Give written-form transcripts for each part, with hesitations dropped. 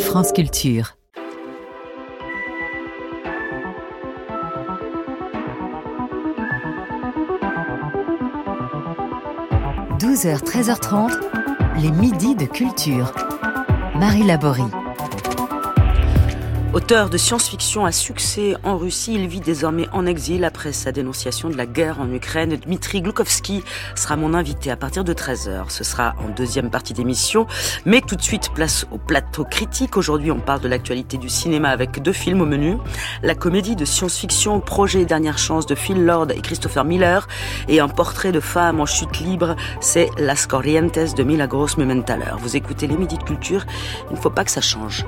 France Culture. 12h, 13h30, les midis de culture. Marie Laborie. Auteur de science-fiction à succès en Russie, il vit désormais en exil après sa dénonciation de la guerre en Ukraine. Dmitri Gloukovski sera mon invité à partir de 13h. Ce sera en deuxième partie d'émission. Mais tout de suite, place au plateau critique. Aujourd'hui, on parle de l'actualité du cinéma avec 2 films au menu. La comédie de science-fiction Projet Dernière Chance de Phil Lord et Christopher Miller. Et un portrait de femme en chute libre, c'est Las Corrientes de Milagros Mumenthaler. Vous écoutez les Midis de Culture, il ne faut pas que ça change.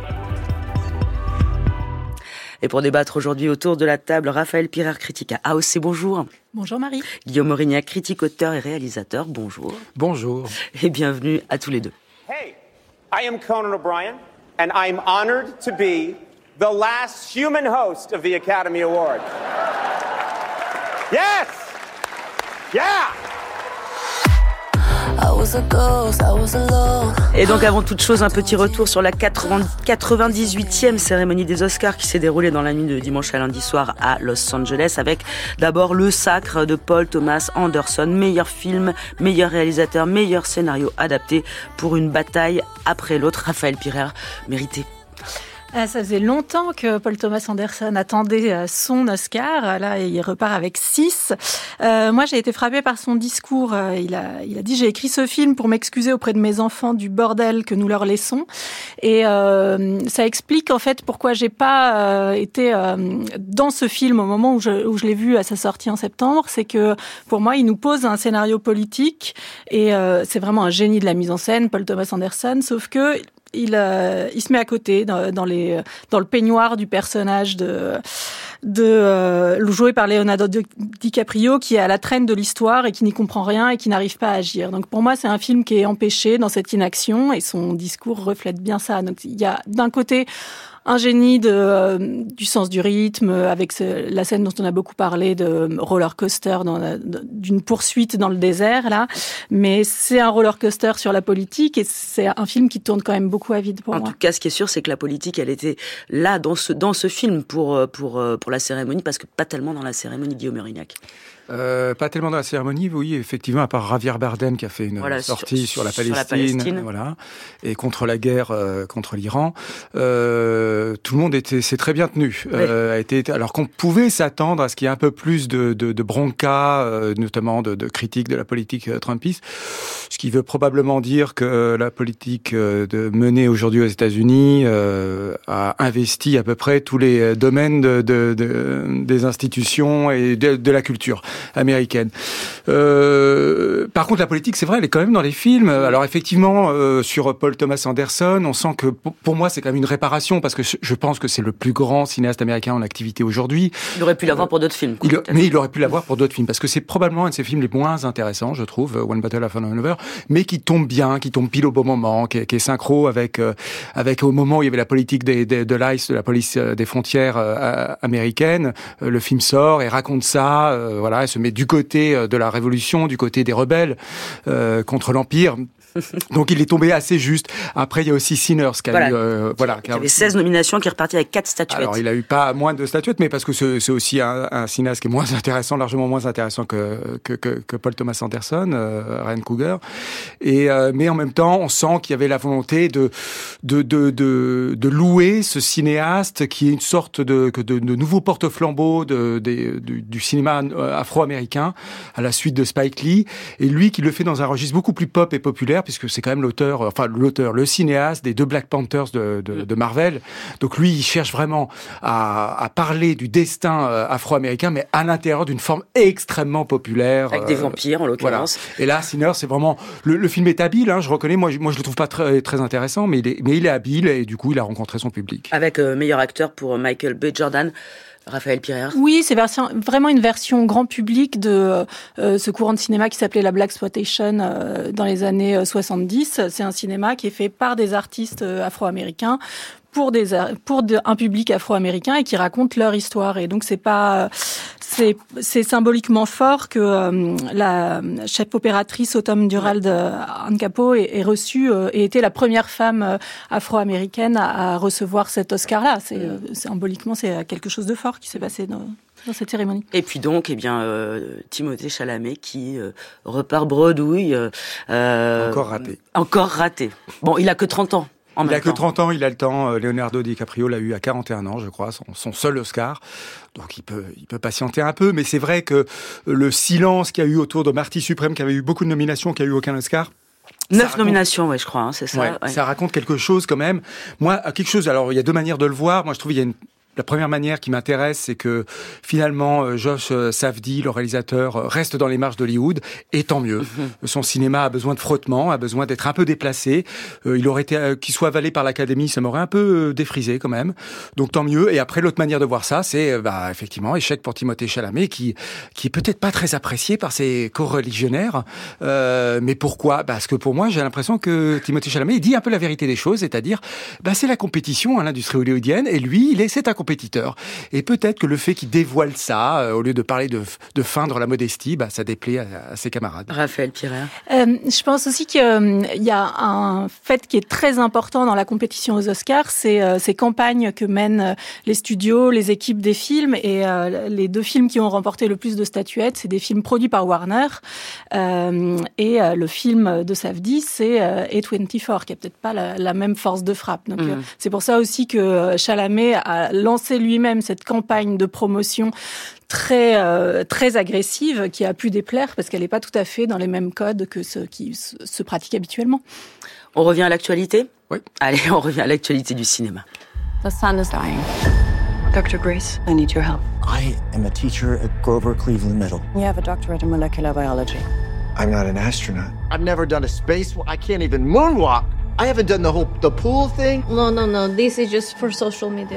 Et pour débattre aujourd'hui autour de la table, Raphaël Pirer, critique à AOC, bonjour. Bonjour Marie. Guillaume Aurignac, critique, auteur et réalisateur, bonjour. Bonjour. Et bienvenue à tous les deux. Hey, I am Conan O'Brien, and I'm honored to be the last human host of the Academy Awards. Yes! Yeah! Et donc avant toute chose, un petit retour sur la 98e cérémonie des Oscars qui s'est déroulée dans la nuit de dimanche à lundi soir à Los Angeles, avec d'abord le sacre de Paul Thomas Anderson, meilleur film, meilleur réalisateur, meilleur scénario adapté pour une bataille après l'autre. Raphaël Pirer, mérité. Ça faisait longtemps que Paul Thomas Anderson attendait son Oscar. Là, il repart avec 6. Moi, j'ai été frappée par son discours. Il a dit « J'ai écrit ce film pour m'excuser auprès de mes enfants du bordel que nous leur laissons. » Et ça explique en fait pourquoi j'ai pas été dans ce film au moment où je l'ai vu à sa sortie en septembre. C'est que pour moi, il nous pose un scénario politique et c'est vraiment un génie de la mise en scène, Paul Thomas Anderson. Sauf que il se met à côté dans le peignoir du personnage joué par Leonardo DiCaprio, qui est à la traîne de l'histoire et qui n'y comprend rien et qui n'arrive pas à agir. Donc pour moi, c'est un film qui est empêché dans cette inaction et son discours reflète bien ça. Donc il y a d'un côté un génie du sens du rythme, avec la scène dont on a beaucoup parlé de roller coaster, d'une poursuite dans le désert, là. Mais c'est un roller coaster sur la politique et c'est un film qui tourne quand même beaucoup à vide pour moi. En tout cas, ce qui est sûr, c'est que la politique, elle était là dans ce film pour la cérémonie, parce que pas tellement dans la cérémonie, Guillaume Aurignac. Pas tellement dans la cérémonie, oui, effectivement, à part Javier Bardem qui a fait une sortie sur la Palestine, voilà, et contre la guerre contre l'Iran. Tout le monde s'est très bien tenu. Oui. Alors qu'on pouvait s'attendre à ce qu'il y ait un peu plus de bronca, notamment de critique de la politique trumpiste, ce qui veut probablement dire que la politique menée aujourd'hui aux États-Unis a investi à peu près tous les domaines des institutions et de la culture américaine. Par contre, la politique, c'est vrai, elle est quand même dans les films. Alors effectivement, sur Paul Thomas Anderson, on sent que pour moi, c'est quand même une réparation, parce que je pense que c'est le plus grand cinéaste américain en activité aujourd'hui. Il aurait pu l'avoir pour d'autres films. Mais il aurait pu l'avoir pour d'autres films, parce que c'est probablement un de ses films les moins intéressants, je trouve, One Battle After Another, mais qui tombe bien, qui tombe pile au bon moment, qui est synchro avec au moment où il y avait la politique de l'ICE, de la police des frontières américaine. Le film sort et raconte ça, voilà, se met du côté de la révolution, du côté des rebelles contre l'Empire. Donc il est tombé assez juste. Après il y a aussi Sinners qui a eu qui avait 16 nominations, qui est reparti avec 4 statuettes. Alors il a eu pas moins de statuettes, mais parce que c'est aussi un cinéaste qui est moins intéressant, largement moins intéressant que Paul Thomas Anderson, Ryan Coogler. Et mais en même temps, on sent qu'il y avait la volonté de louer ce cinéaste qui est une sorte de nouveau porte-flambeau du cinéma afro-américain à la suite de Spike Lee, et lui qui le fait dans un registre beaucoup plus pop et populaire, puisque c'est quand même le cinéaste des 2 Black Panthers de Marvel. Donc lui, il cherche vraiment à parler du destin afro-américain, mais à l'intérieur d'une forme extrêmement populaire. Avec des vampires, en l'occurrence. Voilà. Et là, Sinners, c'est vraiment... Le film est habile, hein, je reconnais. Moi, je le trouve pas très, très intéressant, mais il est habile, et du coup, il a rencontré son public. Avec meilleur acteur pour Michael B. Jordan. Raphaël Pirer. Oui, c'est vraiment une version grand public de ce courant de cinéma qui s'appelait la Blaxploitation dans les années 70. C'est un cinéma qui est fait par des artistes afro-américains pour un public afro-américain et qui racontent leur histoire. Et donc c'est symboliquement fort que la chef opératrice Autumn Durald Ancapo ait reçu et été la première femme afro-américaine à recevoir cet Oscar-là. Symboliquement, c'est quelque chose de fort qui s'est passé dans cette cérémonie. Et puis donc, Timothée Chalamet qui repart bredouille. Encore raté. Bon, il a que 30 ans. Il a que 30 ans, il a le temps. Leonardo DiCaprio l'a eu à 41 ans, je crois, son seul Oscar. Donc il peut patienter un peu, mais c'est vrai que le silence qu'il y a eu autour de Marty Supreme, qui avait eu beaucoup de nominations, qui a eu aucun Oscar. 9 nominations, ouais, je crois, c'est ça. Ouais. Ça raconte quelque chose quand même. Moi, alors il y a deux manières de le voir. Moi, je trouve la première manière qui m'intéresse, c'est que finalement, Josh Safdie, le réalisateur, reste dans les marges d'Hollywood, et tant mieux. Son cinéma a besoin de frottement, a besoin d'être un peu déplacé. Il aurait été qu'il soit avalé par l'Académie, ça m'aurait un peu défrisé quand même. Donc tant mieux. Et après, l'autre manière de voir ça, c'est effectivement échec pour Timothée Chalamet, qui est peut-être pas très apprécié par ses coreligionnaires. Mais pourquoi ? Parce que pour moi, j'ai l'impression que Timothée Chalamet, il dit un peu la vérité des choses, c'est-à-dire, c'est la compétition à l'industrie hollywoodienne, et lui, c'est un compétiteur. Et peut-être que le fait qu'il dévoile ça, au lieu de parler de feindre la modestie, ça déplaît à ses camarades. Raphaël Pirer. Je pense aussi qu'il y a un fait qui est très important dans la compétition aux Oscars, c'est ces campagnes que mènent les studios, les équipes des films, et les deux films qui ont remporté le plus de statuettes, c'est des films produits par Warner, et le film de Safdie, c'est A24, qui a peut-être pas la même force de frappe. Donc c'est pour ça aussi que Chalamet a lancé lui-même cette campagne de promotion très agressive qui a pu déplaire parce qu'elle n'est pas tout à fait dans les mêmes codes que ceux qui se pratiquent habituellement. On revient à l'actualité ? Oui. Allez, on revient à l'actualité du cinéma. The sun is dying. Dr. Grace, I need your help. I am a teacher at Grover Cleveland Middle. You have a doctorate in molecular biology. I'm not an astronaut. I've never done a spacewalk. I can't even moonwalk. I haven't done the pool thing. No. This is just for social media.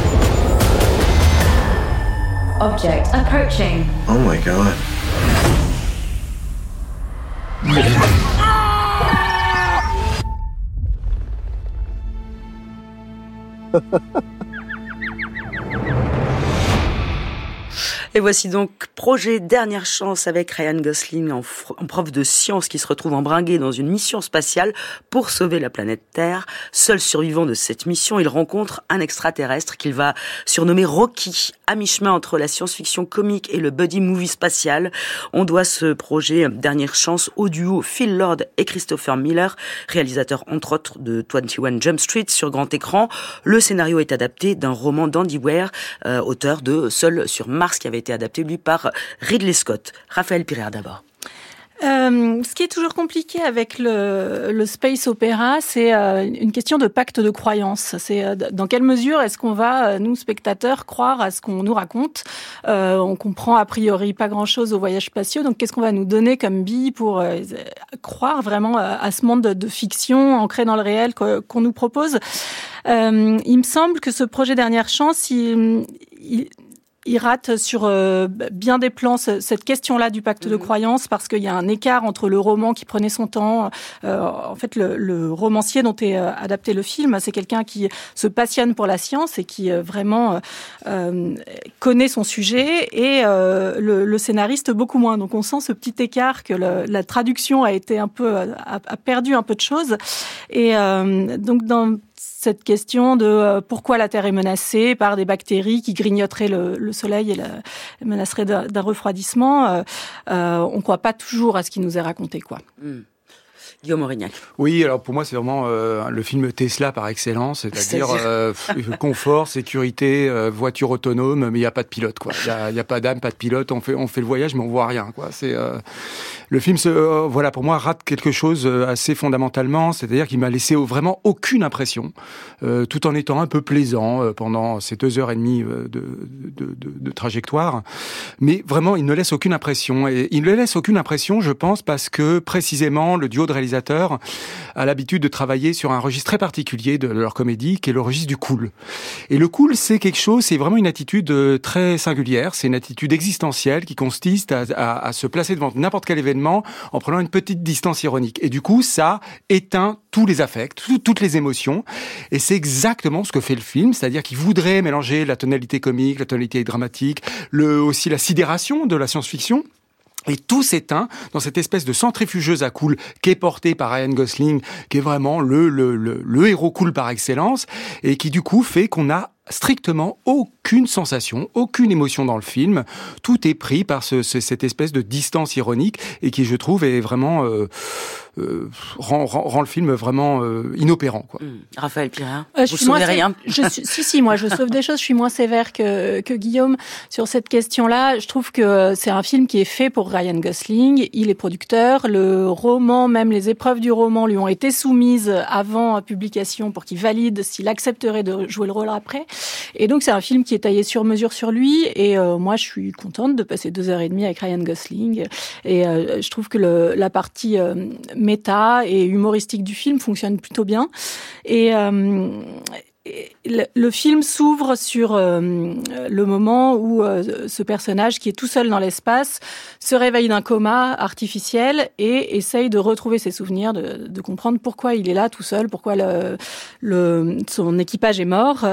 Object approaching. Oh my God. Et voici donc projet Dernière Chance avec Ryan Gosling en prof de sciences qui se retrouve embringué dans une mission spatiale pour sauver la planète Terre. Seul survivant de cette mission, il rencontre un extraterrestre qu'il va surnommer Rocky. À mi-chemin entre la science-fiction comique et le buddy movie spatial, on doit ce projet Dernière Chance au duo Phil Lord et Christopher Miller, réalisateurs entre autres de 21 Jump Street sur grand écran. Le scénario est adapté d'un roman d'Andy Weir, auteur de Seul sur Mars, qui avait été adapté, lui, par Ridley Scott. Raphaël Pirer, d'abord. Ce qui est toujours compliqué avec le space opéra, c'est une question de pacte de croyance. C'est dans quelle mesure est-ce qu'on va, nous spectateurs, croire à ce qu'on nous raconte. On comprend a priori pas grand-chose aux voyages spatiaux, donc qu'est-ce qu'on va nous donner comme bille pour croire vraiment à ce monde de fiction ancré dans le réel qu'on nous propose. Il me semble que ce projet Dernière Chance, il rate sur bien des plans cette question-là du pacte de croyance, parce qu'il y a un écart entre le roman qui prenait son temps. En fait, le romancier dont est adapté le film, c'est quelqu'un qui se passionne pour la science et qui vraiment connaît son sujet, et le scénariste beaucoup moins. Donc on sent ce petit écart, que la traduction a été a perdu un peu de choses. Et donc dans cette question de pourquoi la Terre est menacée par des bactéries qui grignoteraient le soleil et menaceraient d'un refroidissement, on ne croit pas toujours à ce qui nous est raconté, quoi. Guillaume Aurignac. Oui, alors pour moi, c'est vraiment le film Tesla par excellence, c'est-à-dire confort, sécurité, voiture autonome, mais il n'y a pas de pilote, quoi. Il y a pas d'âme, pas de pilote. On fait le voyage, mais on voit rien, quoi. C'est le film, pour moi, rate quelque chose assez fondamentalement, c'est-à-dire qu'il m'a laissé vraiment aucune impression, tout en étant un peu plaisant pendant ces 2h30 de trajectoire. Mais vraiment, il ne laisse aucune impression. Et il ne laisse aucune impression, je pense, parce que précisément le duo de réalisateurs réalisateurs a l'habitude de travailler sur un registre très particulier de leur comédie, qui est le registre du cool. Et le cool, c'est quelque chose, c'est vraiment une attitude très singulière, c'est une attitude existentielle qui consiste à se placer devant n'importe quel événement en prenant une petite distance ironique. Et du coup, ça éteint tous les affects, toutes les émotions. Et c'est exactement ce que fait le film, c'est-à-dire qu'il voudrait mélanger la tonalité comique, la tonalité dramatique, aussi la sidération de la science-fiction. Et tout s'éteint dans cette espèce de centrifugeuse à cool qui est portée par Ryan Gosling, qui est vraiment le héros cool par excellence, et qui du coup fait qu'on a strictement aucune sensation, aucune émotion dans le film. Tout est pris par cette espèce de distance ironique et qui, je trouve, est vraiment rend le film vraiment inopérant, quoi. Raphaël Pirin, vous sauvez rien? Moi, je sauve des choses. Je suis moins sévère que Guillaume sur cette question-là. Je trouve que c'est un film qui est fait pour Ryan Gosling. Il est producteur. Le roman, même les épreuves du roman, lui ont été soumises avant publication pour qu'il valide s'il accepterait de jouer le rôle après. Et donc, c'est un film qui est taillé sur mesure sur lui. Et moi, je suis contente de passer 2h30 avec Ryan Gosling. Et je trouve que la partie méta et humoristique du film fonctionne plutôt bien. Et le film s'ouvre sur le moment où ce personnage qui est tout seul dans l'espace se réveille d'un coma artificiel et essaye de retrouver ses souvenirs, de comprendre pourquoi il est là tout seul, pourquoi son équipage est mort.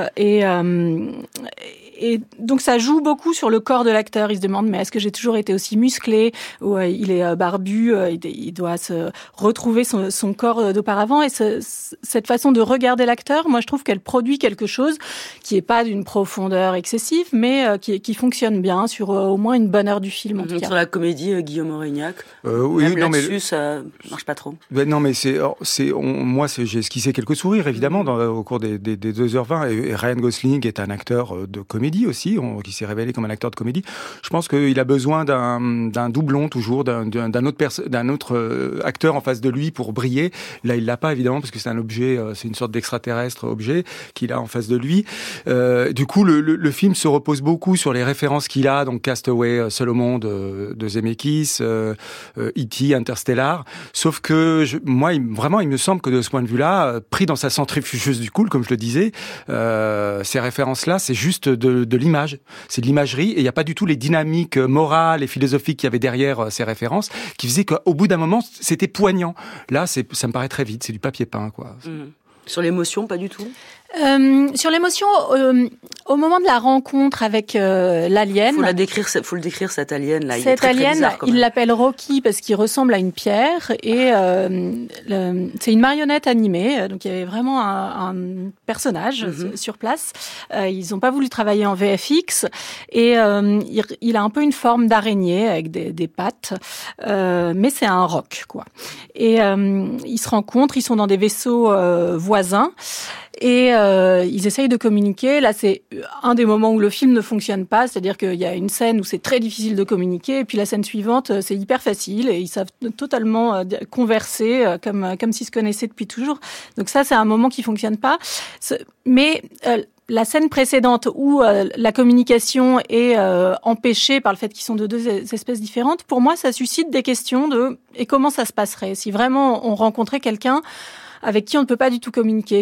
Et donc ça joue beaucoup sur le corps de l'acteur. Il se demande, mais est-ce que j'ai toujours été aussi musclé? Ou il est barbu, il doit se retrouver son corps d'auparavant. Et cette façon de regarder l'acteur, moi je trouve qu'elle produit quelque chose qui est pas d'une profondeur excessive, mais qui fonctionne bien sur au moins une bonne heure du film en tout cas. Sur la comédie, Guillaume Aurignac, oui, même là-dessus, ça marche pas trop. Non, mais moi j'ai esquissé quelques sourires évidemment au cours des 2h20 et Ryan Gosling est un acteur de comédie aussi, qui s'est révélé comme un acteur de comédie. Je pense qu'il a besoin d'un doublon toujours, d'un autre acteur en face de lui pour briller. Là, il l'a pas évidemment parce que c'est un objet, c'est une sorte d'extraterrestre objet qu'il a en face de lui. Du coup, le film se repose beaucoup sur les références qu'il a, donc Castaway, Seul au monde de Zemeckis, E.T., Interstellar. Sauf que moi, vraiment, il me semble que de ce point de vue-là, pris dans sa centrifugeuse du cool, comme je le disais, ces références-là, c'est juste de l'image, c'est de l'imagerie, et il n'y a pas du tout les dynamiques morales et philosophiques qu'il y avait derrière ces références, qui faisaient qu'au bout d'un moment, c'était poignant. Là, ça me paraît très vite, c'est du papier peint, quoi. Sur l'émotion, pas du tout? Sur l'émotion, au moment de la rencontre avec l'alien, faut le décrire cet alien là. Cet alien, il l'appelle Rocky parce qu'il ressemble à une pierre et c'est une marionnette animée. Donc il y avait vraiment un personnage sur place. Ils n'ont pas voulu travailler en VFX et il a un peu une forme d'araignée avec des pattes, mais c'est un roc quoi. Et ils se rencontrent, ils sont dans des vaisseaux voisins. Et ils essayent de communiquer. Là, c'est un des moments où le film ne fonctionne pas, c'est-à-dire qu'il y a une scène où c'est très difficile de communiquer, et puis la scène suivante, c'est hyper facile, et ils savent totalement converser comme s'ils se connaissaient depuis toujours. Donc ça, c'est un moment qui fonctionne pas. Mais la scène précédente où la communication est empêchée par le fait qu'ils sont de deux espèces différentes, pour moi, ça suscite des questions de et comment ça se passerait si vraiment on rencontrait quelqu'un avec qui on ne peut pas du tout communiquer,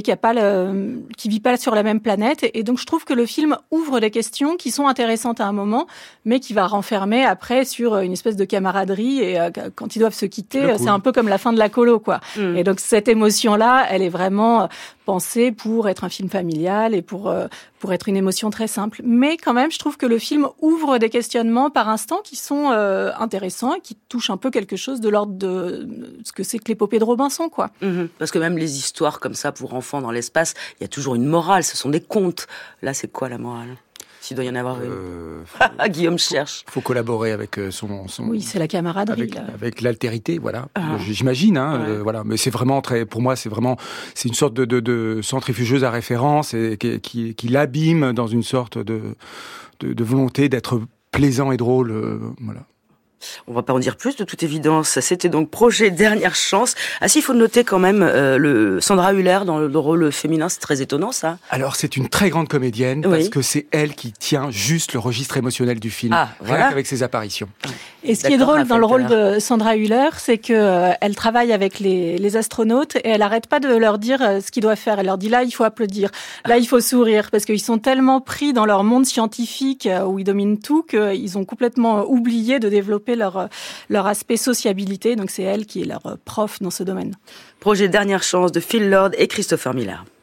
qui vit pas sur la même planète. Et donc, je trouve que le film ouvre des questions qui sont intéressantes à un moment, mais qui va renfermer après sur une espèce de camaraderie. Et quand ils doivent se quitter, c'est un peu comme la fin de la colo, quoi. Et donc, cette émotion-là, elle est vraiment pensée pour être un film familial et pour être une émotion très simple. Mais quand même, je trouve que le film ouvre des questionnements par instant qui sont intéressants et qui touchent un peu quelque chose de l'ordre de ce que c'est que l'épopée de Robinson, quoi. Parce que même les histoires comme ça pour enfants dans l'espace, il y a toujours une morale, ce sont des contes. Là, c'est quoi la morale ? S'il doit y en avoir une. Guillaume cherche. Il faut collaborer avec son... Oui, c'est la camaraderie. Avec l'altérité, voilà. J'imagine, voilà. Mais c'est vraiment pour moi, c'est une sorte de centrifugeuse à référence et qui l'abîme dans une sorte de volonté d'être plaisant et drôle, voilà. On va pas en dire plus, de toute évidence. C'était donc Projet Dernière Chance. Ah si, il faut noter quand même Sandra Hüller dans le rôle féminin, c'est très étonnant ça. Alors c'est une très grande comédienne parce que c'est elle qui tient juste le registre émotionnel du film, rien qu'avec ses apparitions. Et ce qui est drôle dans le rôle de Sandra Hüller, c'est que elle travaille avec les astronautes et elle arrête pas de leur dire ce qu'ils doivent faire. Elle leur dit là, il faut applaudir, là, il faut sourire, parce qu'ils sont tellement pris dans leur monde scientifique où ils dominent tout qu'ils ont complètement oublié de développer leur aspect sociabilité. Donc c'est elle qui est leur prof dans ce domaine. Projet Dernière Chance de Phil Lord et Christopher Miller.